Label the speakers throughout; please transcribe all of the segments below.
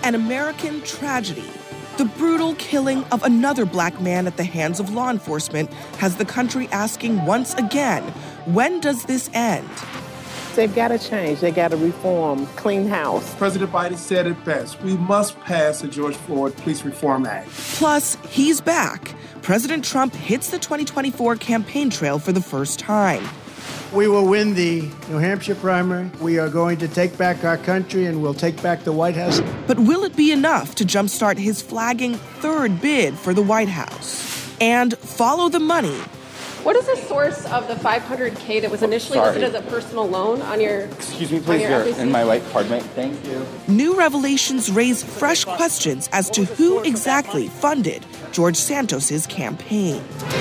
Speaker 1: an American tragedy. The brutal killing of another black man at the hands of law enforcement has the country asking once again, when does this end?
Speaker 2: They've got to change. They got to reform, clean house.
Speaker 3: President Biden said it best. We must pass the George Floyd Police Reform Act.
Speaker 1: Plus, he's back. President Trump hits the 2024 campaign trail for the first time.
Speaker 4: We will win the New Hampshire primary. We are going to take back our country, and we'll take back the White House.
Speaker 1: But will it be enough to jumpstart his flagging third bid for the White House? And follow the money.
Speaker 5: What is the source of the $500K that was initially listed as a personal loan on your...
Speaker 6: Excuse me, please, you're in my white card, mate. Thank you.
Speaker 1: New revelations raise fresh questions as to who exactly funded George Santos's campaign.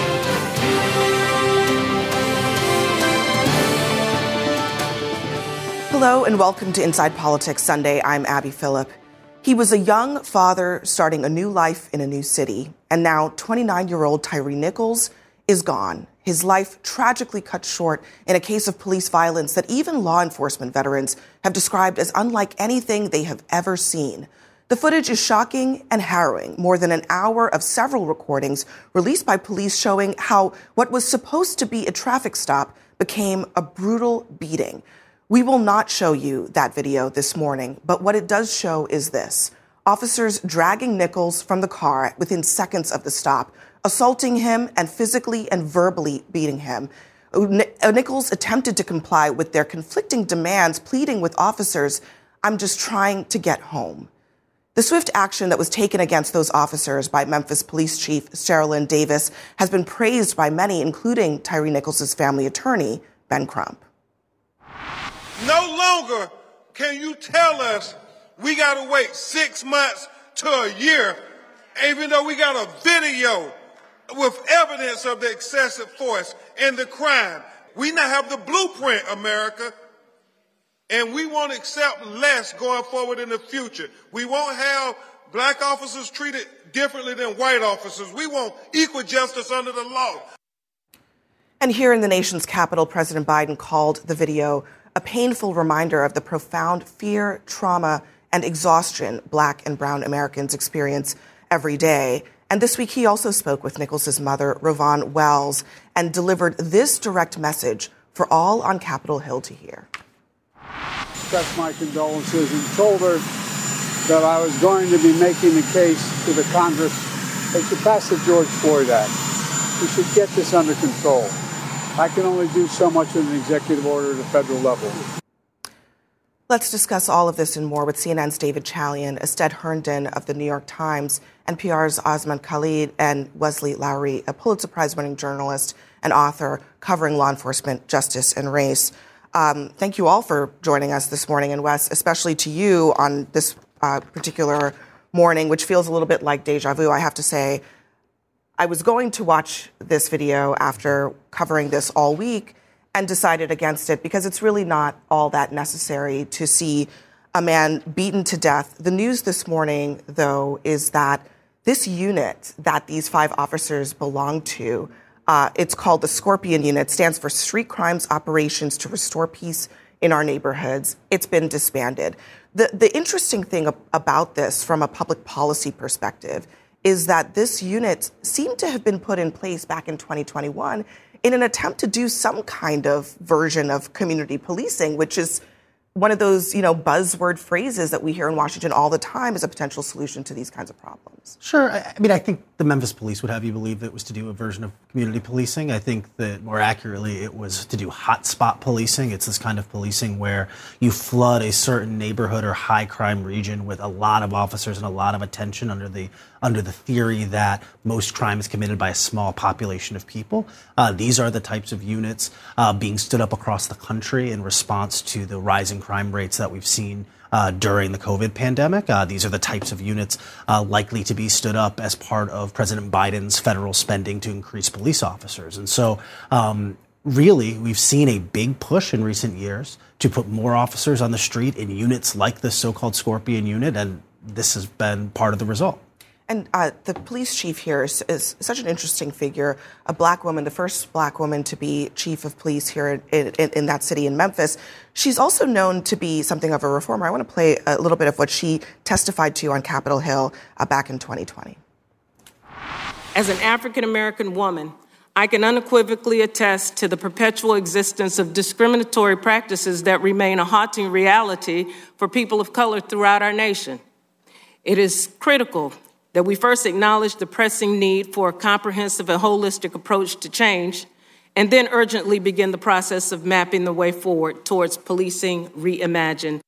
Speaker 1: Hello and welcome to Inside Politics Sunday. I'm Abby Phillip. He was a young father starting a new life in a new city, and now 29-year-old Tyre Nichols is gone. His life tragically cut short in a case of police violence that even law enforcement veterans have described as unlike anything they have ever seen. The footage is shocking and harrowing. More than an hour of several recordings released by police showing how what was supposed to be a traffic stop became a brutal beating. We will not show you that video this morning, but what it does show is this. Officers dragging Nichols from the car within seconds of the stop, assaulting him and physically and verbally beating him. Nichols attempted to comply with their conflicting demands, pleading with officers, "I'm just trying to get home." The swift action that was taken against those officers by Memphis Police Chief Sherilyn Davis has been praised by many, including Tyre Nichols' family attorney, Ben Crump.
Speaker 7: No longer can you tell us we got to wait 6 months to a year, even though we got a video with evidence of the excessive force and the crime. We now have the blueprint, America, and we won't accept less going forward in the future. We won't have black officers treated differently than white officers. We want equal justice under the law.
Speaker 1: And here in the nation's capital, President Biden called the video a painful reminder of the profound fear, trauma, and exhaustion black and brown Americans experience every day. And this week, he also spoke with Nichols' mother, Rovon Wells, and delivered this direct message for all on Capitol Hill to hear.
Speaker 8: Expressed my condolences and told her that I was going to be making the case to the Congress they should pass the George Floyd Act. We should get this under control. I can only do so much in an executive order at a federal level.
Speaker 1: Let's discuss all of this and more with CNN's David Chalian, Ested Herndon of the New York Times, NPR's Osman Khalid, and Wesley Lowery, a Pulitzer Prize-winning journalist and author covering law enforcement, justice, and race. Thank you all for joining us this morning, and Wes, especially to you on this particular morning, which feels a little bit like deja vu, I have to say. I was going to watch this video after covering this all week and decided against it because it's really not all that necessary to see a man beaten to death. The news this morning, though, is that this unit that these 5 officers belong to, it's called the Scorpion Unit, stands for Street Crimes Operations to Restore Peace in Our Neighborhoods. It's been disbanded. The interesting thing about this from a public policy perspective is that this unit seemed to have been put in place back in 2021 in an attempt to do some kind of version of community policing, which is one of those, buzzword phrases that we hear in Washington all the time as a potential solution to these kinds of problems.
Speaker 9: Sure. I think the Memphis police would have you believe it was to do a version of community policing. I think that more accurately, it was to do hotspot policing. It's this kind of policing where you flood a certain neighborhood or high crime region with a lot of officers and a lot of attention under the theory that most crime is committed by a small population of people. These are the types of units being stood up across the country in response to the rising crime rates that we've seen during the COVID pandemic. These are the types of units likely to be stood up as part of President Biden's federal spending to increase police officers. And so really, we've seen a big push in recent years to put more officers on the street in units like the so-called Scorpion Unit, and this has been part of the result.
Speaker 1: And the police chief here is such an interesting figure, a black woman, the first black woman to be chief of police here in that city in Memphis. She's also known to be something of a reformer. I want to play a little bit of what she testified to on Capitol Hill back in 2020.
Speaker 10: As an African-American woman, I can unequivocally attest to the perpetual existence of discriminatory practices that remain a haunting reality for people of color throughout our nation. It is critical that we first acknowledge the pressing need for a comprehensive and holistic approach to change, and then urgently begin the process of mapping the way forward towards policing reimagined.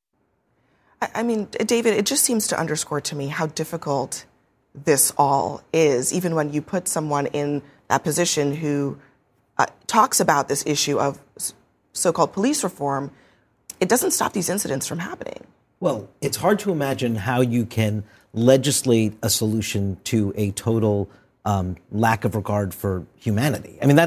Speaker 1: I mean, David, it just seems to underscore to me how difficult this all is, even when you put someone in that position who talks about this issue of so-called police reform. It doesn't stop these incidents from happening.
Speaker 11: Well, it's hard to imagine how you can legislate a solution to a total lack of regard for humanity. I mean,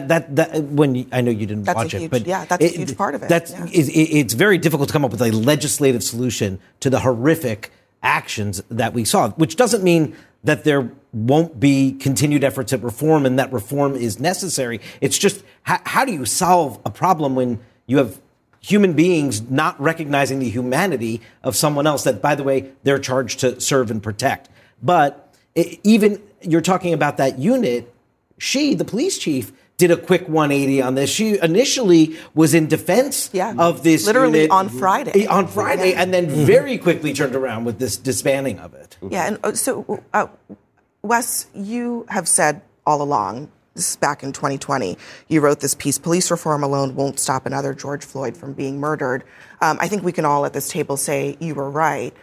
Speaker 11: I know you didn't watch it, but
Speaker 1: that's a huge part of it.
Speaker 11: It's very difficult to come up with a legislative solution to the horrific actions that we saw, which doesn't mean that there won't be continued efforts at reform and that reform is necessary. It's just, how do you solve a problem when you have human beings not recognizing the humanity of someone else that, by the way, they're charged to serve and protect? But even you're talking about that unit, the police chief, did a quick 180 on this. She initially was in defense of this
Speaker 1: literally
Speaker 11: unit
Speaker 1: on Friday.
Speaker 11: And then very quickly turned around with this disbanding of it.
Speaker 1: Yeah, and so, Wes, you have said all along, this is back in 2020, you wrote this piece, Police Reform Alone Won't Stop Another George Floyd from Being Murdered. I think we can all at this table say you were right.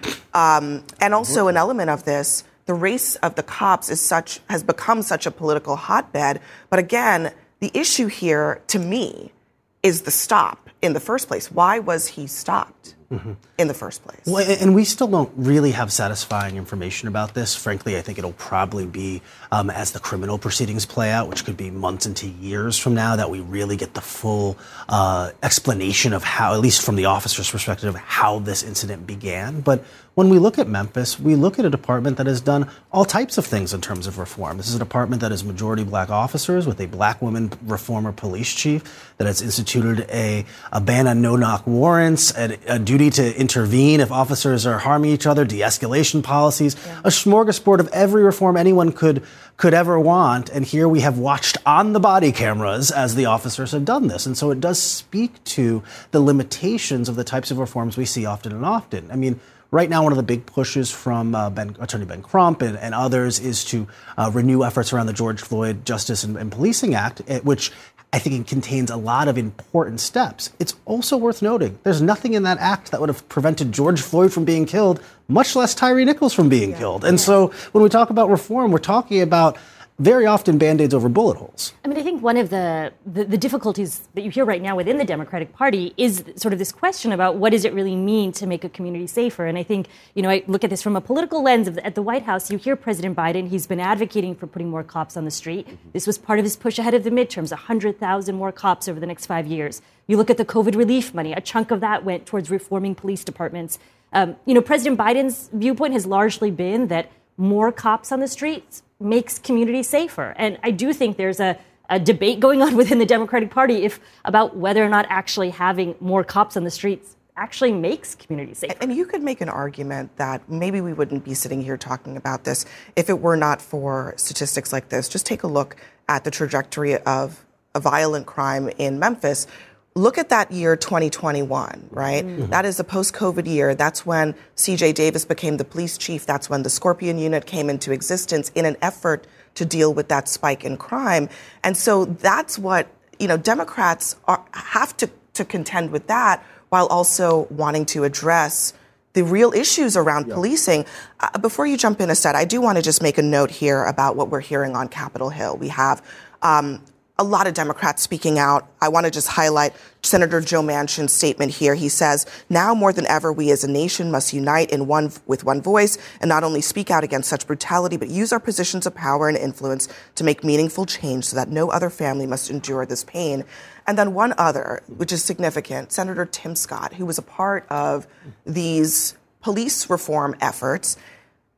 Speaker 1: And also an element of this, the race of the cops has become such a political hotbed. But again, the issue here, to me, is the stop in the first place. Why was he stopped in the first place?
Speaker 9: Well, and we still don't really have satisfying information about this. Frankly, I think it'll probably be as the criminal proceedings play out, which could be months into years from now, that we really get the full explanation of how, at least from the officer's perspective, how this incident began. But when we look at Memphis, we look at a department that has done all types of things in terms of reform. This is a department that is majority black officers with a black woman reformer police chief that has instituted a ban on no-knock warrants, a duty to intervene if officers are harming each other, de-escalation policies, a smorgasbord of every reform anyone could ever want. And here we have watched on the body cameras as the officers have done this. And so it does speak to the limitations of the types of reforms we see often and often. I mean, right now, one of the big pushes from Attorney Ben Crump and others is to renew efforts around the George Floyd Justice and Policing Act, which I think it contains a lot of important steps. It's also worth noting there's nothing in that act that would have prevented George Floyd from being killed, much less Tyre Nichols from being killed. And so when we talk about reform, we're talking about very often Band-Aids over bullet holes.
Speaker 12: I mean, I think one of the difficulties that you hear right now within the Democratic Party is sort of this question about what does it really mean to make a community safer? And I think, I look at this from a political lens. At the White House, you hear President Biden, he's been advocating for putting more cops on the street. This was part of his push ahead of the midterms, 100,000 more cops over the next 5 years. You look at the COVID relief money, a chunk of that went towards reforming police departments. President Biden's viewpoint has largely been that more cops on the streets makes communities safer. And I do think there's a debate going on within the Democratic Party about whether or not actually having more cops on the streets actually makes communities safer.
Speaker 1: And you could make an argument that maybe we wouldn't be sitting here talking about this if it were not for statistics like this. Just take a look at the trajectory of a violent crime in Memphis. Look at that year, 2021, right? Mm-hmm. That is a post-COVID year. That's when C.J. Davis became the police chief. That's when the Scorpion Unit came into existence in an effort to deal with that spike in crime. And so that's what, Democrats have to contend with that while also wanting to address the real issues around policing. Before you jump in, Astead, I do want to just make a note here about what we're hearing on Capitol Hill. We have a lot of Democrats speaking out. I want to just highlight Senator Joe Manchin's statement here. He says, now more than ever, we as a nation must unite with one voice and not only speak out against such brutality, but use our positions of power and influence to make meaningful change so that no other family must endure this pain. And then one other, which is significant, Senator Tim Scott, who was a part of these police reform efforts,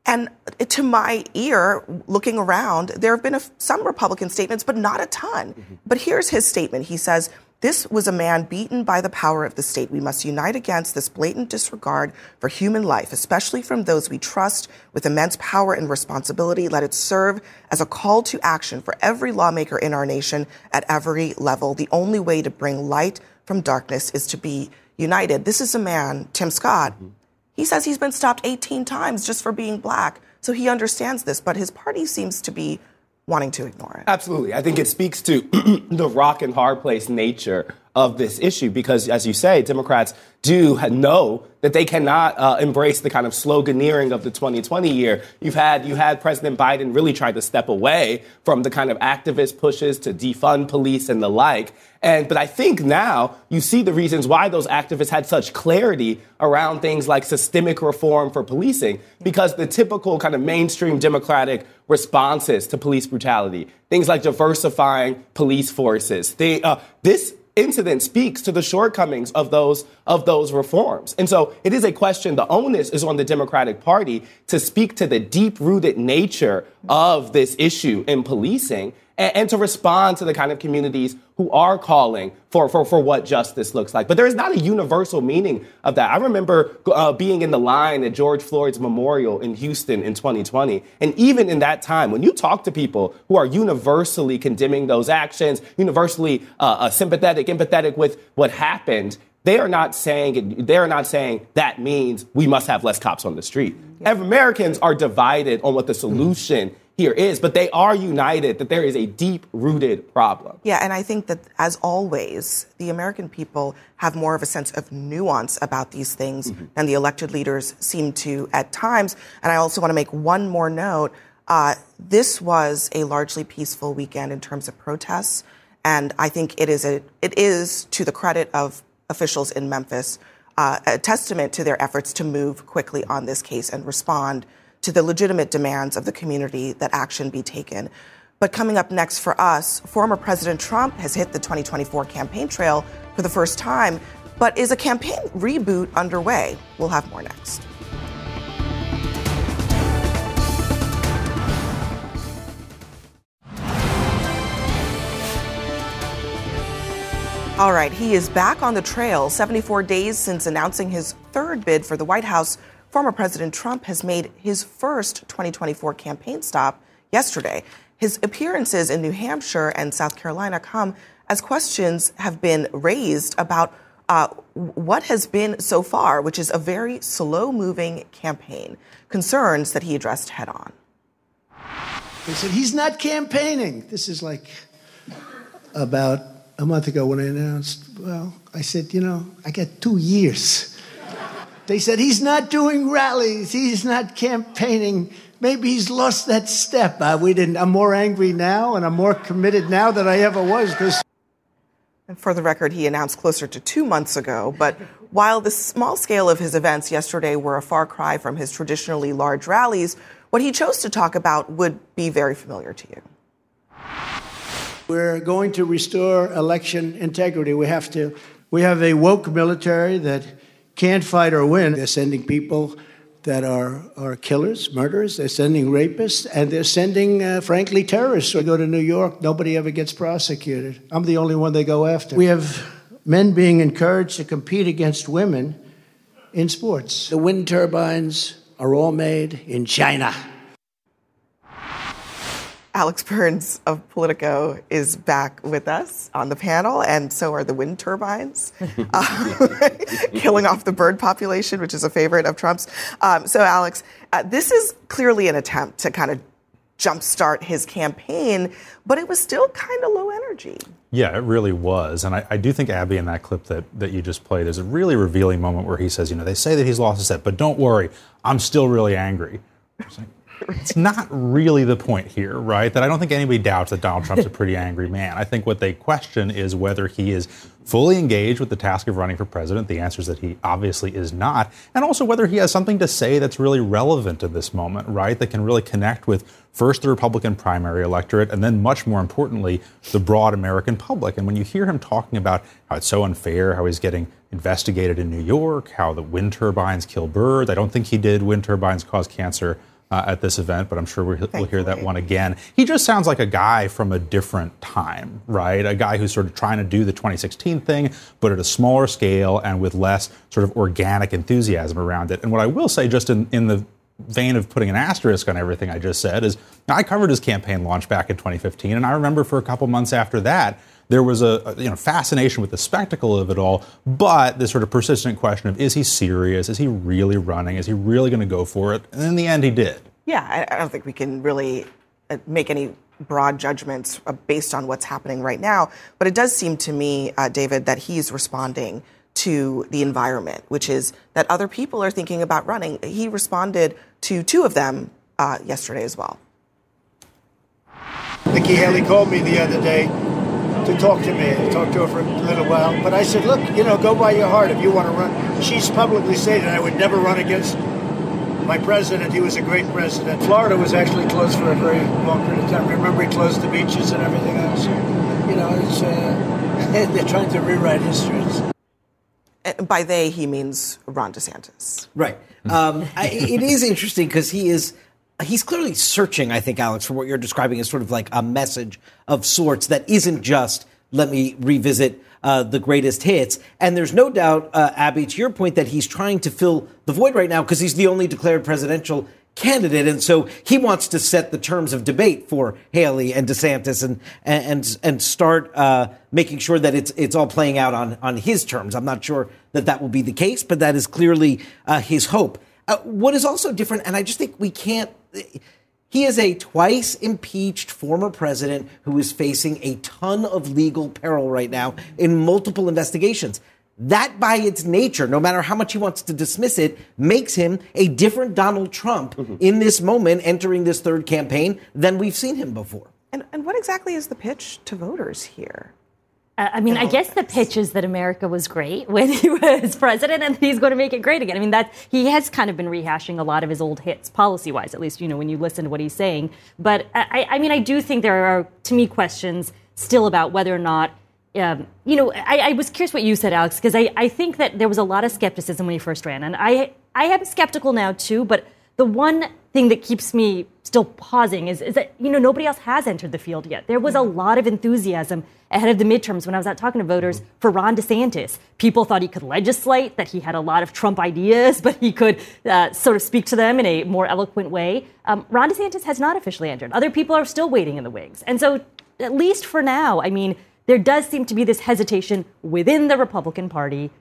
Speaker 1: And to my ear, looking around, there have been some Republican statements, but not a ton. Mm-hmm. But here's his statement. He says, "This was a man beaten by the power of the state. We must unite against this blatant disregard for human life, especially from those we trust with immense power and responsibility. Let it serve as a call to action for every lawmaker in our nation at every level. The only way to bring light from darkness is to be united." This is a man, Tim Scott. Mm-hmm. He says he's been stopped 18 times just for being black. So he understands this, but his party seems to be wanting to ignore it.
Speaker 13: Absolutely. I think it speaks to the rock and hard place nature of this issue because, as you say, Democrats do know that they cannot embrace the kind of sloganeering of the 2020 year. You had President Biden really try to step away from the kind of activist pushes to defund police and the like. But I think now you see the reasons why those activists had such clarity around things like systemic reform for policing, because the typical kind of mainstream Democratic responses to police brutality, things like diversifying police forces, this incident speaks to the shortcomings of those reforms. And so it is a question, the onus is on the Democratic Party to speak to the deep-rooted nature of this issue in policing and to respond to the kind of communities who are calling for what justice looks like. But there is not a universal meaning of that. I remember being in the line at George Floyd's memorial in Houston in 2020. And even in that time, when you talk to people who are universally condemning those actions, universally empathetic with what happened, they are not saying that means we must have less cops on the street. Americans are divided on what the solution here is, but they are united that there is a deep-rooted problem.
Speaker 1: Yeah, and I think that, as always, the American people have more of a sense of nuance about these things than the elected leaders seem to at times. And I also want to make one more note. This was a largely peaceful weekend in terms of protests, and I think it is to the credit of officials in Memphis, a testament to their efforts to move quickly on this case and respond to the legitimate demands of the community that action be taken. But coming up next for us, former President Trump has hit the 2024 campaign trail for the first time, but is a campaign reboot underway? We'll have more next. All right, he is back on the trail. 74 days since announcing his third bid for the White House, former President Trump has made his first 2024 campaign stop yesterday. His appearances in New Hampshire and South Carolina come as questions have been raised about what has been so far, which is a very slow-moving campaign, concerns that he addressed head-on.
Speaker 4: They said, he's not campaigning. This is like about a month ago when I announced, well, I said, I got 2 years. They said, he's not doing rallies. He's not campaigning. Maybe he's lost that step. I'm more angry now, and I'm more committed now than I ever was.
Speaker 1: And for the record, he announced closer to 2 months ago. But while the small scale of his events yesterday were a far cry from his traditionally large rallies, what he chose to talk about would be very familiar to you.
Speaker 4: We're going to restore election integrity. We have a woke military that can't fight or win. They're sending people that are killers, murderers. They're sending rapists, and they're sending, frankly, terrorists. We go to New York, nobody ever gets prosecuted. I'm the only one they go after. We have men being encouraged to compete against women in sports. The wind turbines are all made in China.
Speaker 1: Alex Burns of Politico is back with us on the panel, and so are the wind turbines, killing off the bird population, which is a favorite of Trump's. So, Alex, this is clearly an attempt to kind of jumpstart his campaign, but it was still kind of low energy.
Speaker 14: Yeah, it really was. And I do think, Abby, in that clip that you just played, there's a really revealing moment where he says, they say that he's lost his step, but don't worry, I'm still really angry. It's not really the point here, right? That I don't think anybody doubts that Donald Trump's a pretty angry man. I think what they question is whether he is fully engaged with the task of running for president. The answer is that he obviously is not. And also whether he has something to say that's really relevant in this moment, right? That can really connect with first the Republican primary electorate and then, much more importantly, the broad American public. And when you hear him talking about how it's so unfair, how he's getting investigated in New York, how the wind turbines kill birds. I don't think he did wind turbines cause cancer. at this event, but I'm sure we'll hear that one again. He just sounds like a guy from a different time, right? A guy who's sort of trying to do the 2016 thing, but at a smaller scale and with less sort of organic enthusiasm around it. And what I will say, just in the vein of putting an asterisk on everything I just said, is I covered his campaign launch back in 2015, and I remember for a couple months after that, there was a fascination with the spectacle of it all, but this sort of persistent question of, is he serious? Is he really running? Is he really going to go for it? And in the end, he did.
Speaker 1: Yeah, I don't think we can really make any broad judgments based on what's happening right now. But it does seem to me, David, that he's responding to the environment, which is that other people are thinking about running. He responded to two of them yesterday as well.
Speaker 4: Nikki Haley called me the other day to talk to me. I talked to her for a little while. But I said, look, go by your heart if you want to run. She's publicly stated I would never run against my president. He was a great president. Florida was actually closed for a very long period of time. Remember, he closed the beaches and everything else. They're trying to rewrite history.
Speaker 1: And by they, he means Ron DeSantis.
Speaker 11: Right. It is interesting because he's clearly searching, I think, Alex, for what you're describing as sort of like a message of sorts that isn't just, let me revisit the greatest hits. And there's no doubt, Abby, to your point, that he's trying to fill the void right now because he's the only declared presidential candidate. And so he wants to set the terms of debate for Haley and DeSantis and start making sure that it's all playing out on his terms. I'm not sure that will be the case, but that is clearly his hope. What is also different, and I just think we can't, he is a twice impeached former president who is facing a ton of legal peril right now in multiple investigations. That by its nature, no matter how much he wants to dismiss it, makes him a different Donald Trump in this moment entering this third campaign than we've seen him before.
Speaker 1: And what exactly is the pitch to voters here?
Speaker 12: I guess the pitch is that America was great when he was president and he's going to make it great again. That he has kind of been rehashing a lot of his old hits, policy-wise, at least, when you listen to what he's saying. But I do think there are, to me, questions still about whether or not, I was curious what you said, Alex, because I think that there was a lot of skepticism when he first ran. And I am skeptical now, too, but the one thing that keeps me still pausing is that, nobody else has entered the field yet. There was a lot of enthusiasm ahead of the midterms when I was out talking to voters for Ron DeSantis. People thought he could legislate, that he had a lot of Trump ideas, but he could sort of speak to them in a more eloquent way. Ron DeSantis has not officially entered. Other people are still waiting in the wings. And so, at least for now, there does seem to be this hesitation within the Republican Party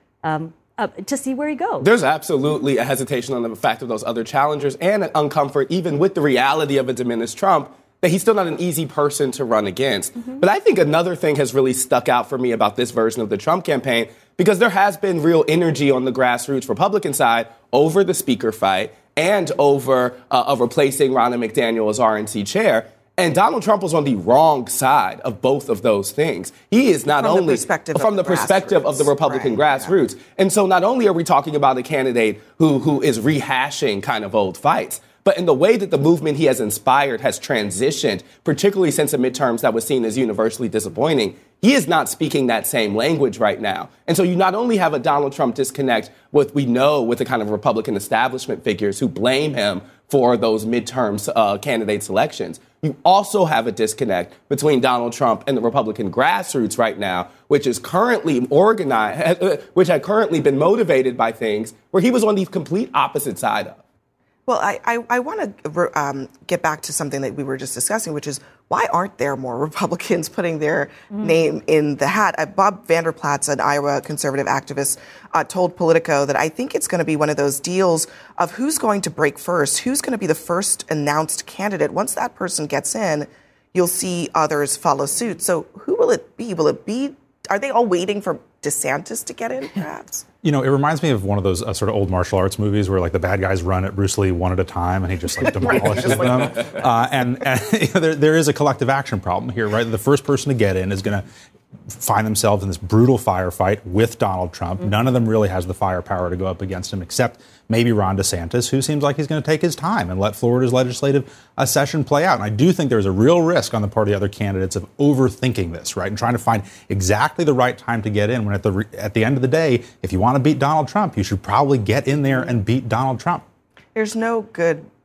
Speaker 12: to see where he goes.
Speaker 13: There's absolutely a hesitation on the fact of those other challengers and an uncomfort, even with the reality of a diminished Trump, that he's still not an easy person to run against. But I think another thing has really stuck out for me about this version of the Trump campaign, because there has been real energy on the grassroots Republican side over the speaker fight and over replacing Ronna McDaniel as RNC chair. And Donald Trump was on the wrong side of both of those things. He is not only from the perspective of the Republican grassroots. Yeah. And so not only are we talking about a candidate who is rehashing kind of old fights, but in the way that the movement he has inspired has transitioned, particularly since the midterms that was seen as universally disappointing, he is not speaking that same language right now. And so you not only have a Donald Trump disconnect with the kind of Republican establishment figures who blame him for those midterms candidate selections, you also have a disconnect between Donald Trump and the Republican grassroots right now, which is currently organized, which had currently been motivated by things where he was on the complete opposite side of.
Speaker 1: Well, I want to get back to something that we were just discussing, which is why aren't there more Republicans putting their name in the hat? Bob Vanderplatz, an Iowa conservative activist, told Politico that I think it's going to be one of those deals of who's going to break first, who's going to be the first announced candidate. Once that person gets in, you'll see others follow suit. So who will it be? Are they all waiting for DeSantis to get in, perhaps?
Speaker 14: It reminds me of one of those sort of old martial arts movies where the bad guys run at Bruce Lee one at a time and he just demolishes them. And there is a collective action problem here, right? The first person to get in is going to find themselves in this brutal firefight with Donald Trump. None of them really has the firepower to go up against him, except maybe Ron DeSantis, who seems like he's going to take his time and let Florida's legislative session play out. And I do think there's a real risk on the part of the other candidates of overthinking this, right, and trying to find exactly the right time to get in, when at the end of the day, if you want to beat Donald Trump, you should probably get in there and beat Donald Trump.
Speaker 1: There's no good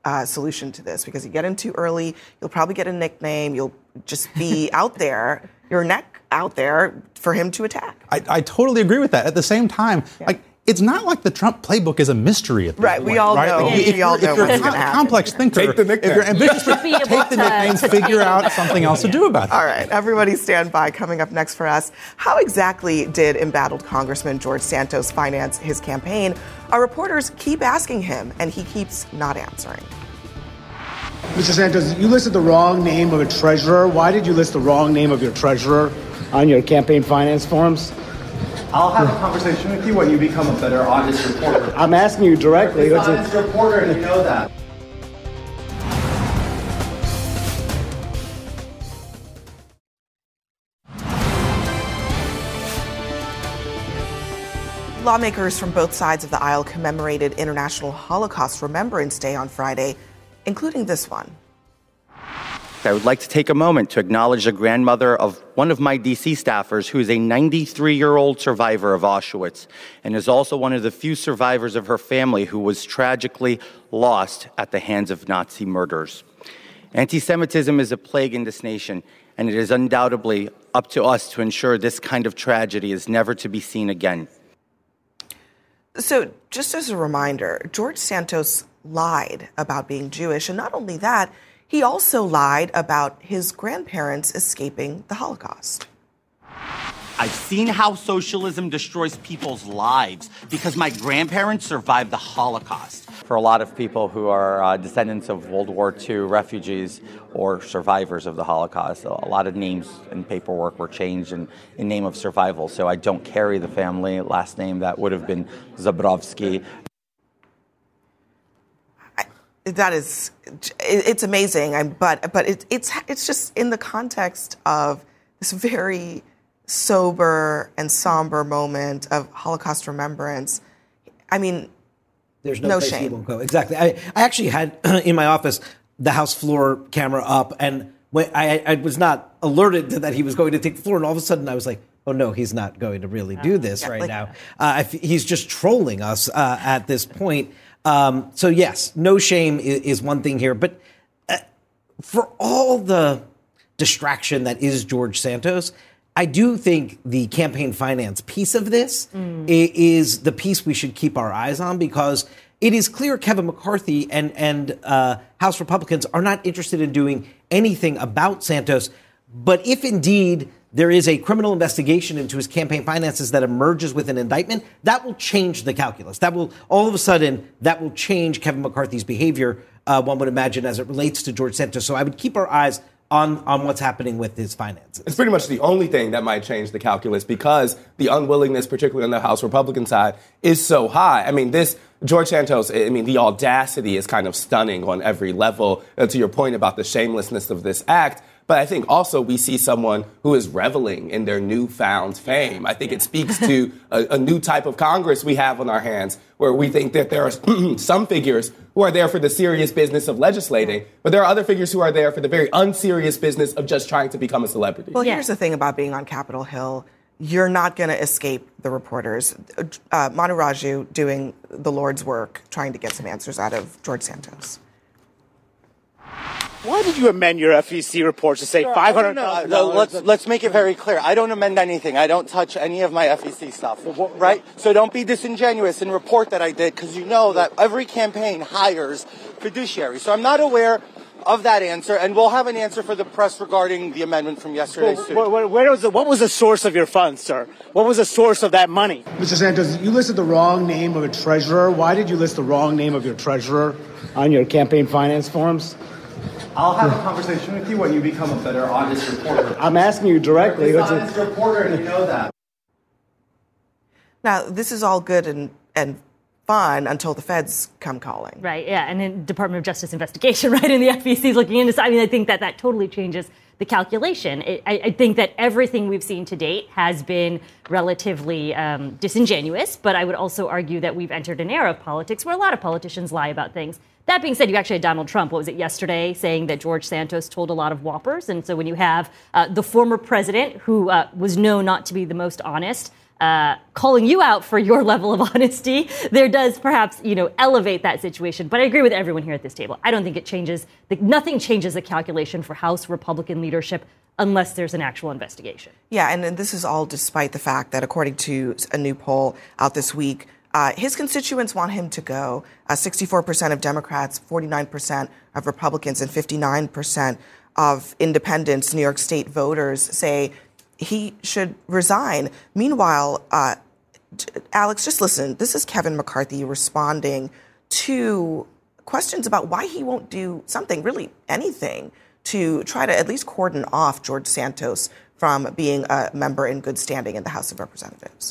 Speaker 1: solution to this, because you get in too early, you'll probably get a nickname, you'll just be out there, your neck out there for him to attack.
Speaker 14: I totally agree with that. At the same time, it's not like the Trump playbook is a mystery at this point.
Speaker 1: We all know.
Speaker 14: If you're
Speaker 1: what's going to happen.
Speaker 14: Complex thinker,
Speaker 13: take the nickname.
Speaker 14: if you're ambitious, take the nickname, figure out something else to do about it.
Speaker 1: All right, everybody stand by. Coming up next for us, how exactly did embattled Congressman George Santos finance his campaign? Our reporters keep asking him, and he keeps not answering.
Speaker 4: Mr. Santos, you listed the wrong name of a treasurer. Why did you list the wrong name of your treasurer on your campaign finance forms?
Speaker 6: I'll have a conversation with you when you become a better honest reporter.
Speaker 4: I'm asking you directly.
Speaker 6: You're an honest reporter, and you know that.
Speaker 1: Lawmakers from both sides of the aisle commemorated International Holocaust Remembrance Day on Friday, including this one.
Speaker 6: I would like to take a moment to acknowledge the grandmother of one of my D.C. staffers, who is a 93-year-old survivor of Auschwitz and is also one of the few survivors of her family who was tragically lost at the hands of Nazi murderers. Anti-Semitism is a plague in this nation, and it is undoubtedly up to us to ensure this kind of tragedy is never to be seen again.
Speaker 1: So, just as a reminder, George Santos lied about being Jewish, and not only that, he also lied about his grandparents escaping the Holocaust.
Speaker 15: I've seen how socialism destroys people's lives because my grandparents survived the Holocaust.
Speaker 6: For a lot of people who are descendants of World War II refugees or survivors of the Holocaust, a lot of names and paperwork were changed in name of survival. So I don't carry the family last name that would have been Zabrowski.
Speaker 1: It's amazing, but it's just in the context of this very sober and somber moment of Holocaust remembrance. I mean,
Speaker 11: there's
Speaker 1: no
Speaker 11: place
Speaker 1: shame.
Speaker 11: he won't go. Exactly. I actually had in my office the House floor camera up, and when I was not alerted to that he was going to take the floor, and all of a sudden I was like, oh no, he's not going to really do this now. He's just trolling us at this point. So yes, no shame is one thing here, but for all the distraction that is George Santos, I do think the campaign finance piece of this is the piece we should keep our eyes on, because it is clear Kevin McCarthy and House Republicans are not interested in doing anything about Santos. But if indeed there is a criminal investigation into his campaign finances that emerges with an indictment, that will change the calculus. That will, all of a sudden, that will change Kevin McCarthy's behavior, one would imagine, as it relates to George Santos. So I would keep our eyes on what's happening with his finances.
Speaker 13: It's pretty much the only thing that might change the calculus, because the unwillingness, particularly on the House Republican side, is so high. I mean, this George Santos, the audacity is kind of stunning on every level, to your point about the shamelessness of this act. But I think also we see someone who is reveling in their newfound fame. I think it speaks to a new type of Congress we have on our hands, where we think that there are some figures who are there for the serious business of legislating, but there are other figures who are there for the very unserious business of just trying to become a celebrity.
Speaker 1: Well, here's the thing about being on Capitol Hill. You're not going to escape the reporters. Manu Raju doing the Lord's work, trying to get some answers out of George Santos.
Speaker 16: Why did you amend your FEC report to say $500,000?
Speaker 15: No, let's make it very clear. I don't amend anything. I don't touch any of my FEC stuff, right? So don't be disingenuous and report that I did, because you know that every campaign hires fiduciaries. So I'm not aware of that answer, and we'll have an answer for the press regarding the amendment from yesterday's suit.
Speaker 16: What was the source of your funds, sir? What was the source of that money?
Speaker 4: Mr. Santos, you listed the wrong name of a treasurer. Why did you list the wrong name of your treasurer on your campaign finance forms?
Speaker 6: I'll have a conversation with you when you become a better honest reporter.
Speaker 4: I'm asking you directly.
Speaker 6: You're an honest reporter, and you know that.
Speaker 1: Now, this is all good and fun until the feds come calling.
Speaker 12: Right, yeah, and then Department of Justice investigation, right, and the FEC is looking into this. I mean, I think that totally changes the calculation. I think that everything we've seen to date has been relatively disingenuous, but I would also argue that we've entered an era of politics where a lot of politicians lie about things. That being said, you actually had Donald Trump, what was it, yesterday, saying that George Santos told a lot of whoppers. And so when you have the former president, who was known not to be the most honest, calling you out for your level of honesty, there does perhaps, elevate that situation. But I agree with everyone here at this table. I don't think it changes. Nothing changes the calculation for House Republican leadership unless there's an actual investigation.
Speaker 1: Yeah, and this is all despite the fact that, according to a new poll out this week, his constituents want him to go. 64% of Democrats, 49% of Republicans, and 59% of independents, New York State voters, say he should resign. Meanwhile, Alex, just listen. This is Kevin McCarthy responding to questions about why he won't do something, really anything, to try to at least cordon off George Santos from being a member in good standing in the House of Representatives.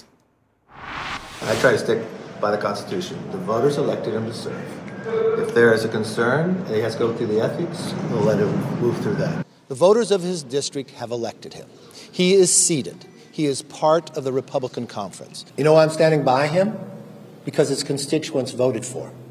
Speaker 17: I try to stick by the Constitution. The voters elected him to serve. If there is a concern and he has to go through the ethics, we'll let him move through that.
Speaker 18: The voters of his district have elected him. He is seated. He is part of the Republican conference.
Speaker 17: You know why I'm standing by him? Because his constituents voted for him.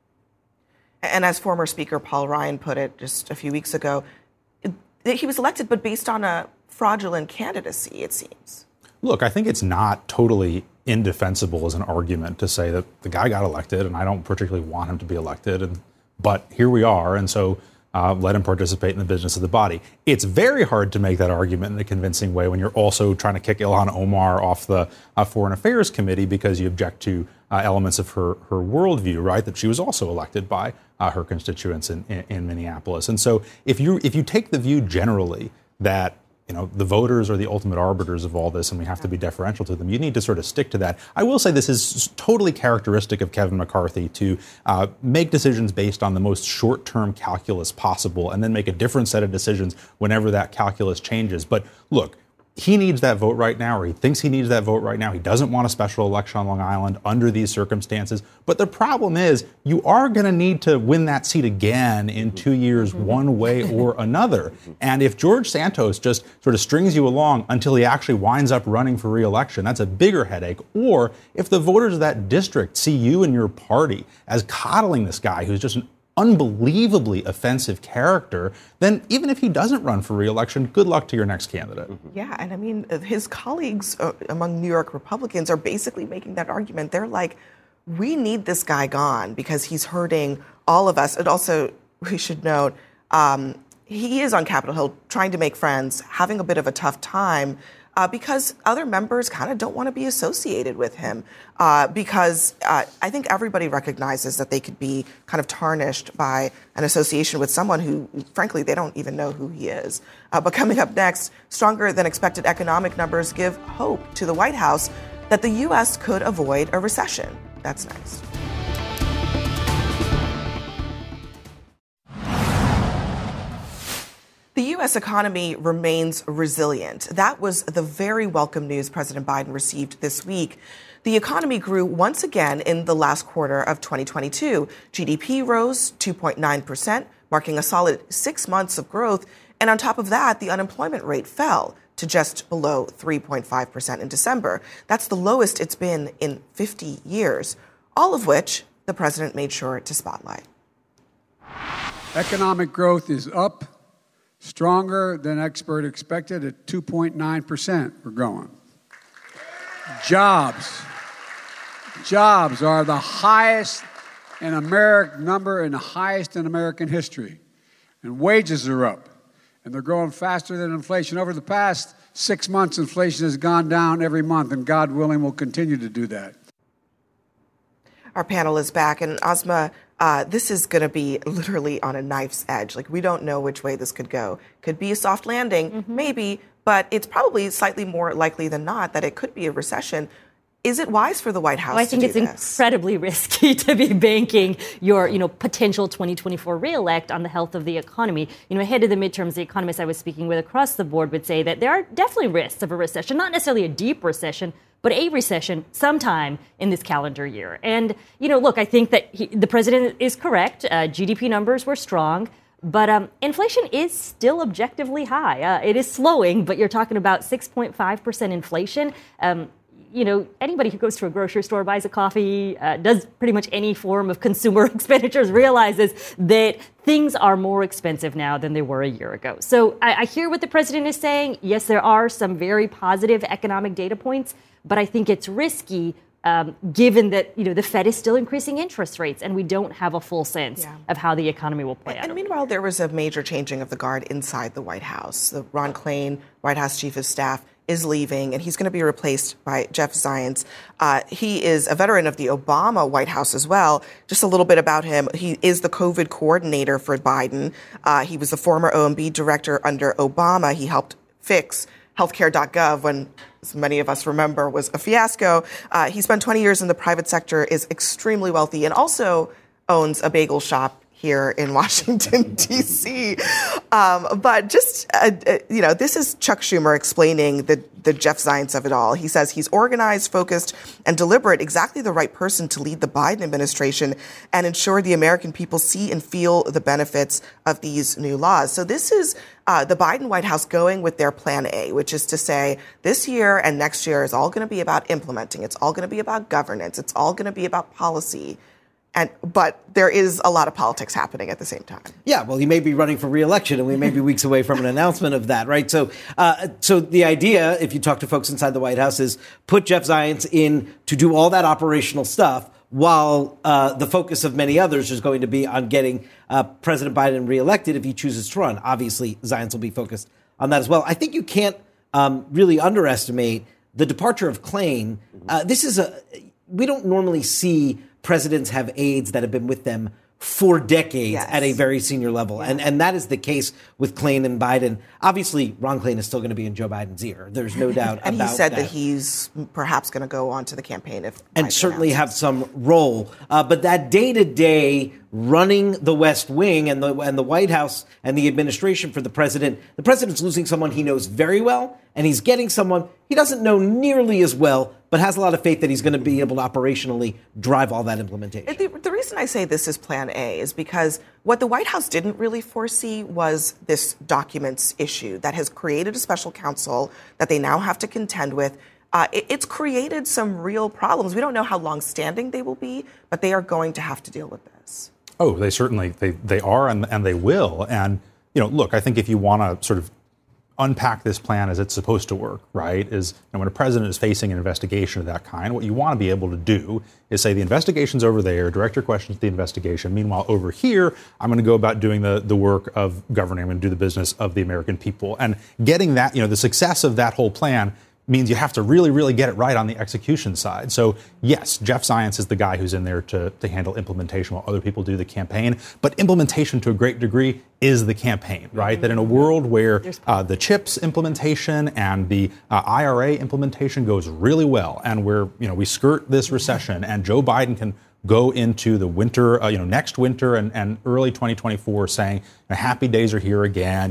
Speaker 1: And as former Speaker Paul Ryan put it just a few weeks ago, he was elected, but based on a fraudulent candidacy, it seems.
Speaker 14: Look, I think it's not totally indefensible as an argument to say that the guy got elected, and I don't particularly want him to be elected, but here we are, and so let him participate in the business of the body. It's very hard to make that argument in a convincing way when you're also trying to kick Ilhan Omar off the Foreign Affairs Committee because you object to elements of her worldview, right? That she was also elected by her constituents in Minneapolis. And so if you take the view generally that the voters are the ultimate arbiters of all this and we have to be deferential to them, you need to sort of stick to that. I will say this is totally characteristic of Kevin McCarthy to make decisions based on the most short-term calculus possible and then make a different set of decisions whenever that calculus changes. But look, he needs that vote right now, or he thinks he needs that vote right now. He doesn't want a special election on Long Island under these circumstances. But the problem is you are going to need to win that seat again in 2 years, one way or another. And if George Santos just sort of strings you along until he actually winds up running for re-election, that's a bigger headache. Or if the voters of that district see you and your party as coddling this guy who's just an unbelievably offensive character, then even if he doesn't run for re-election, good luck to your next candidate.
Speaker 1: Yeah, and I mean, his colleagues among New York Republicans are basically making that argument. They're like, we need this guy gone because he's hurting all of us. And also, we should note, he is on Capitol Hill trying to make friends, having a bit of a tough time because other members kind of don't want to be associated with him because I think everybody recognizes that they could be kind of tarnished by an association with someone who, frankly, they don't even know who he is. But coming up next, stronger than expected economic numbers give hope to the White House that the U.S. could avoid a recession. That's next. The U.S. economy remains resilient. That was the very welcome news President Biden received this week. The economy grew once again in the last quarter of 2022. GDP rose 2.9%, marking a solid 6 months of growth. And on top of that, the unemployment rate fell to just below 3.5% in December. That's the lowest it's been in 50 years, all of which the president made sure to spotlight.
Speaker 8: Economic growth is up, stronger than expert expected at 2.9%. We're growing. Jobs are the highest in American number and the highest in American history. And wages are up, and they're growing faster than inflation. Over the past 6 months, inflation has gone down every month, and God willing, will continue to do that.
Speaker 1: Our panel is back, and Asma, this is going to be literally on a knife's edge. Like, we don't know which way this could go. Could be a soft landing, maybe, but it's probably slightly more likely than not that it could be a recession. Is it wise for the White House to do this?
Speaker 12: I think it's incredibly risky to be banking your, potential 2024 reelect on the health of the economy. Ahead of the midterms, the economists I was speaking with across the board would say that there are definitely risks of a recession, not necessarily a deep recession, but a recession sometime in this calendar year. And, look, I think that the president is correct. GDP numbers were strong. But inflation is still objectively high. It is slowing, but you're talking about 6.5% inflation. Anybody who goes to a grocery store, buys a coffee, does pretty much any form of consumer expenditures realizes that things are more expensive now than they were a year ago. So I hear what the president is saying. Yes, there are some very positive economic data points, but I think it's risky given that the Fed is still increasing interest rates and we don't have a full sense of how the economy will play out.
Speaker 1: And meanwhile, there was a major changing of the guard inside the White House. Ron Klain, White House Chief of Staff, is leaving, and he's going to be replaced by Jeff Zients. He is a veteran of the Obama White House as well. Just a little bit about him. He is the COVID coordinator for Biden. He was the former OMB director under Obama. He helped fix healthcare.gov when, as many of us remember, was a fiasco. He spent 20 years in the private sector, is extremely wealthy, and also owns a bagel shop here in Washington, D.C. But just, this is Chuck Schumer explaining the Jeff Zients of it all. He says he's organized, focused, and deliberate, exactly the right person to lead the Biden administration and ensure the American people see and feel the benefits of these new laws. So this is the Biden White House going with their plan A, which is to say this year and next year is all going to be about implementing. It's all going to be about governance. It's all going to be about policy. But there is a lot of politics happening at the same time.
Speaker 11: Yeah, well, he may be running for re-election, and we may be weeks away from an announcement of that, right? So the idea, if you talk to folks inside the White House, is put Jeff Zients in to do all that operational stuff, while the focus of many others is going to be on getting President Biden reelected if he chooses to run. Obviously, Zients will be focused on that as well. I think you can't really underestimate the departure of Klain. We don't normally see presidents have aides that have been with them for decades at a very senior level. Yeah. And that is the case with Klain and Biden. Obviously, Ron Klain is still going to be in Joe Biden's ear. There's no doubt
Speaker 1: and
Speaker 11: about
Speaker 1: he said
Speaker 11: that
Speaker 1: he's perhaps going to go on to the campaign
Speaker 11: and certainly have some role. But that day-to-day running the West Wing and the White House and the administration for the president's losing someone he knows very well, and he's getting someone he doesn't know nearly as well, but has a lot of faith that he's going to be able to operationally drive all that implementation.
Speaker 1: The reason I say this is Plan A is because what the White House didn't really foresee was this documents issue that has created a special counsel that they now have to contend with. It's created some real problems. We don't know how long-standing they will be, but they are going to have to deal with this.
Speaker 14: Oh, they certainly they are, and they will. And look, I think if you want to sort of unpack this plan as it's supposed to work, right, is when a president is facing an investigation of that kind, what you want to be able to do is say the investigation's over there, direct your questions to the investigation. Meanwhile, over here, I'm going to go about doing the work of governing. I'm going to do the business of the American people. And getting that, the success of that whole plan means you have to really, really get it right on the execution side. So, yes, Jeff Zients is the guy who's in there to handle implementation while other people do the campaign. But implementation, to a great degree, is the campaign, right? Mm-hmm. That in a world where the CHIPS implementation and the IRA implementation goes really well, and where, we skirt this recession, and Joe Biden can go into the winter, next winter and early 2024 saying, happy days are here again,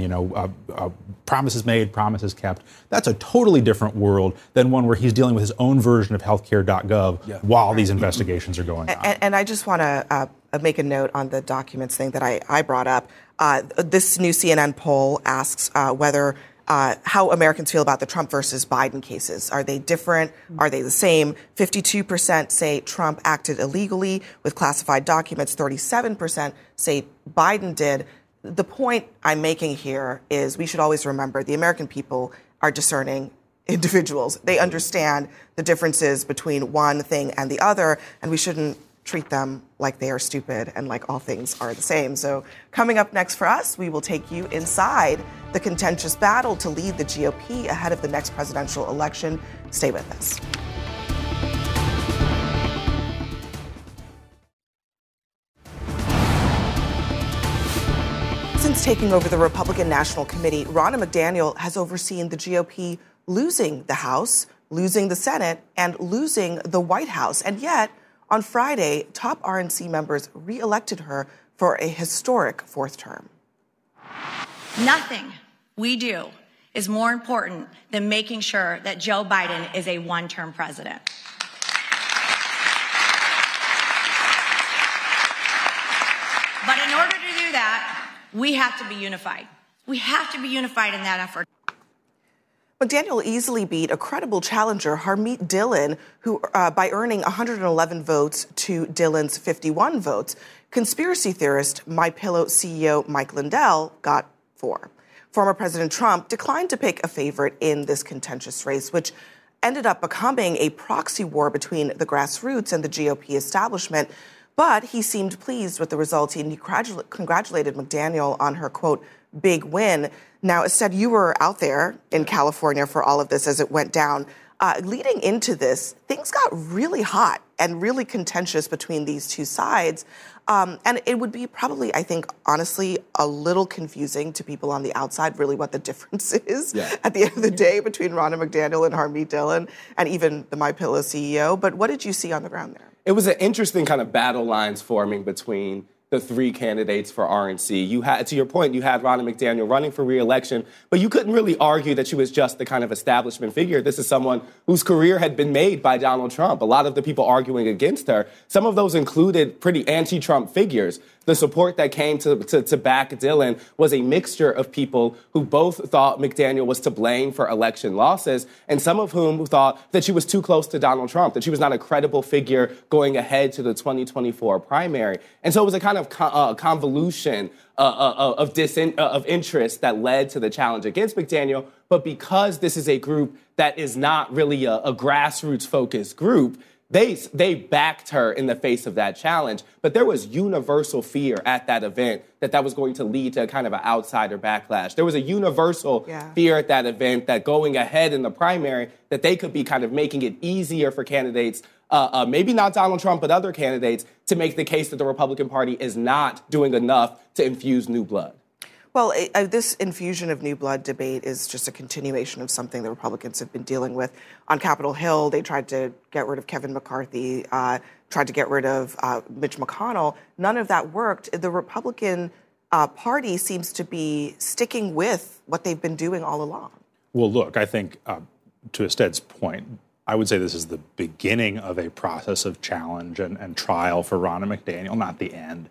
Speaker 14: promises made, promises kept. That's a totally different world than one where he's dealing with his own version of healthcare.gov while these investigations are going on.
Speaker 1: And I just want to make a note on the documents thing that I brought up. This new CNN poll asks whether how Americans feel about the Trump versus Biden cases. Are they different? Are they the same? 52% say Trump acted illegally with classified documents. 37% say Biden did. The point I'm making here is we should always remember the American people are discerning individuals. They understand the differences between one thing and the other, and we shouldn't treat them like they are stupid and like all things are the same. So coming up next for us, we will take you inside the contentious battle to lead the GOP ahead of the next presidential election. Stay with us. Since taking over the Republican National Committee, Ronna McDaniel has overseen the GOP losing the House, losing the Senate, and losing the White House. And yet, on Friday, top RNC members re-elected her for a historic fourth term.
Speaker 19: Nothing we do is more important than making sure that Joe Biden is a one-term president. But in order to do that, we have to be unified. We have to be unified in that effort.
Speaker 1: McDaniel easily beat a credible challenger, Harmeet Dillon, who by earning 111 votes to Dillon's 51 votes. Conspiracy theorist MyPillow CEO Mike Lindell got 4. Former President Trump declined to pick a favorite in this contentious race, which ended up becoming a proxy war between the grassroots and the GOP establishment. But he seemed pleased with the results, and he congratulated McDaniel on her, quote, big win. Now, Estelle, you were out there in California for all of this as it went down. Leading into this, things got really hot and really contentious between these two sides. And it would be probably, I think, honestly, a little confusing to people on the outside, really what the difference is at the end of the day between Ronna McDaniel and Harmeet Dillon and even the MyPillow CEO. But what did you see on the ground there?
Speaker 13: It was an interesting kind of battle lines forming between the three candidates for RNC. You had, to your point, you had Ronna McDaniel running for re-election, but you couldn't really argue that she was just the kind of establishment figure. This is someone whose career had been made by Donald Trump. A lot of the people arguing against her, some of those included pretty anti-Trump figures. The support that came to back Dillon was a mixture of people who both thought McDaniel was to blame for election losses, and some of whom thought that she was too close to Donald Trump, that she was not a credible figure going ahead to the 2024 primary. And so it was a kind of convolution of interest that led to the challenge against McDaniel. But because this is a group that is not really a grassroots-focused group, they backed her in the face of that challenge. But there was universal fear at that event that was going to lead to a kind of an outsider backlash. There was a universal fear at that event that going ahead in the primary, that they could be kind of making it easier for candidates, maybe not Donald Trump, but other candidates, to make the case that the Republican Party is not doing enough to infuse new blood.
Speaker 1: Well, this infusion of new blood debate is just a continuation of something the Republicans have been dealing with. On Capitol Hill, they tried to get rid of Kevin McCarthy, tried to get rid of Mitch McConnell. None of that worked. The Republican Party seems to be sticking with what they've been doing all along.
Speaker 14: Well, look, I think to Ested's point, I would say this is the beginning of a process of challenge and trial for Ronna McDaniel, not the end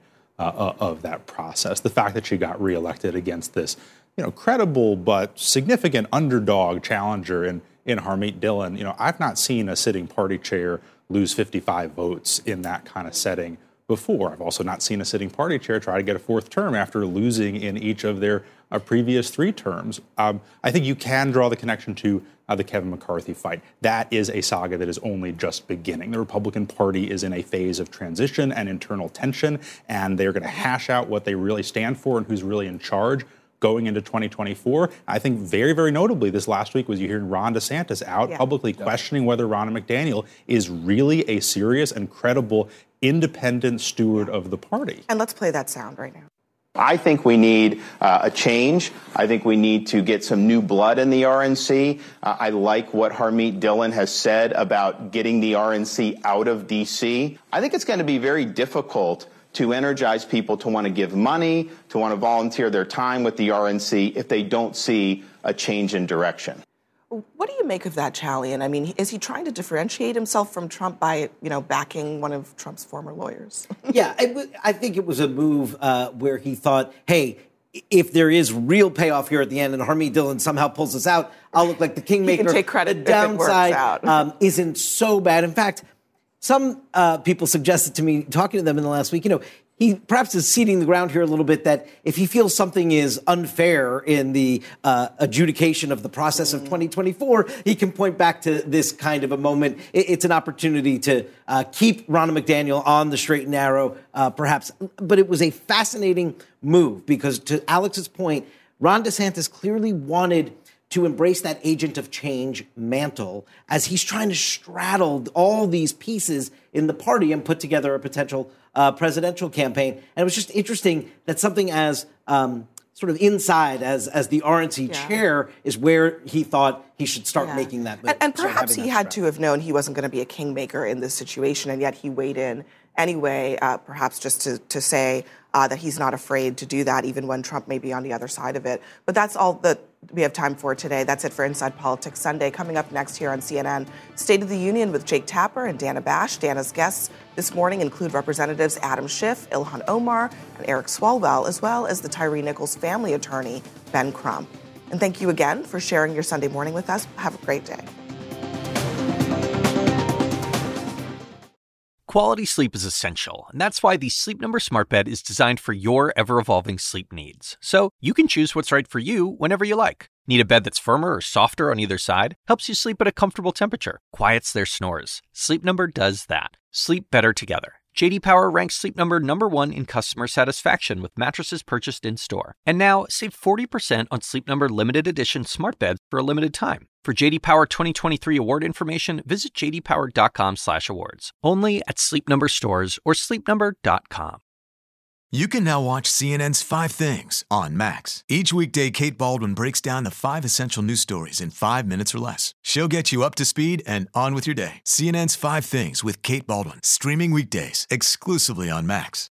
Speaker 14: of that process. The fact that she got reelected against this, credible but significant underdog challenger in Harmeet Dillon, I've not seen a sitting party chair lose 55 votes in that kind of setting before. I've also not seen a sitting party chair try to get a fourth term after losing in each of their previous three terms. I think you can draw the connection to the Kevin McCarthy fight. That is a saga that is only just beginning. The Republican Party is in a phase of transition and internal tension, and they're going to hash out what they really stand for and who's really in charge going into 2024. I think very, very notably this last week was you hearing Ron DeSantis out publicly questioning whether Ronna McDaniel is really a serious and credible independent steward of the party.
Speaker 1: And let's play that sound right now.
Speaker 20: I think we need a change. I think we need to get some new blood in the RNC. I like what Harmeet Dillon has said about getting the RNC out of D.C. I think it's going to be very difficult to energize people to want to give money, to want to volunteer their time with the RNC if they don't see a change in direction.
Speaker 1: What do you make of that, Chalian? I mean, is he trying to differentiate himself from Trump by, backing one of Trump's former lawyers?
Speaker 11: Yeah, I think it was a move where he thought, hey, if there is real payoff here at the end and Harmeet Dillon somehow pulls us out, I'll look like the kingmaker.
Speaker 1: He can take credit
Speaker 11: the
Speaker 1: if it works out.
Speaker 11: downside isn't so bad. In fact, some people suggested to me, talking to them in the last week, he perhaps is ceding the ground here a little bit that if he feels something is unfair in the adjudication of the process of 2024, he can point back to this kind of a moment. It's an opportunity to keep Ronna McDaniel on the straight and narrow, perhaps. But it was a fascinating move because, to Alex's point, Ron DeSantis clearly wanted to embrace that agent of change mantle as he's trying to straddle all these pieces in the party and put together a potential presidential campaign. And it was just interesting that something as sort of inside as the RNC chair is where he thought he should start making that move.
Speaker 1: And perhaps he had to have known he wasn't going to be a kingmaker in this situation, and yet he weighed in anyway, perhaps just to say that he's not afraid to do that, even when Trump may be on the other side of it. But that's all that we have time for today. That's it for Inside Politics Sunday. Coming up next here on CNN, State of the Union with Jake Tapper and Dana Bash. Dana's guests this morning include Representatives Adam Schiff, Ilhan Omar, and Eric Swalwell, as well as the Tyree Nichols family attorney, Ben Crump. And thank you again for sharing your Sunday morning with us. Have a great day.
Speaker 21: Quality sleep is essential, and that's why the Sleep Number Smart Bed is designed for your ever-evolving sleep needs. So you can choose what's right for you whenever you like. Need a bed that's firmer or softer on either side? Helps you sleep at a comfortable temperature. Quiets their snores. Sleep Number does that. Sleep better together. J.D. Power ranks Sleep Number #1 in customer satisfaction with mattresses purchased in-store. And now, save 40% on Sleep Number limited edition smart beds for a limited time. For J.D. Power 2023 award information, visit jdpower.com/awards. Only at Sleep Number stores or sleepnumber.com.
Speaker 22: You can now watch CNN's 5 Things on Max. Each weekday, Kate Baldwin breaks down the 5 essential news stories in 5 minutes or less. She'll get you up to speed and on with your day. CNN's 5 Things with Kate Baldwin, streaming weekdays exclusively on Max.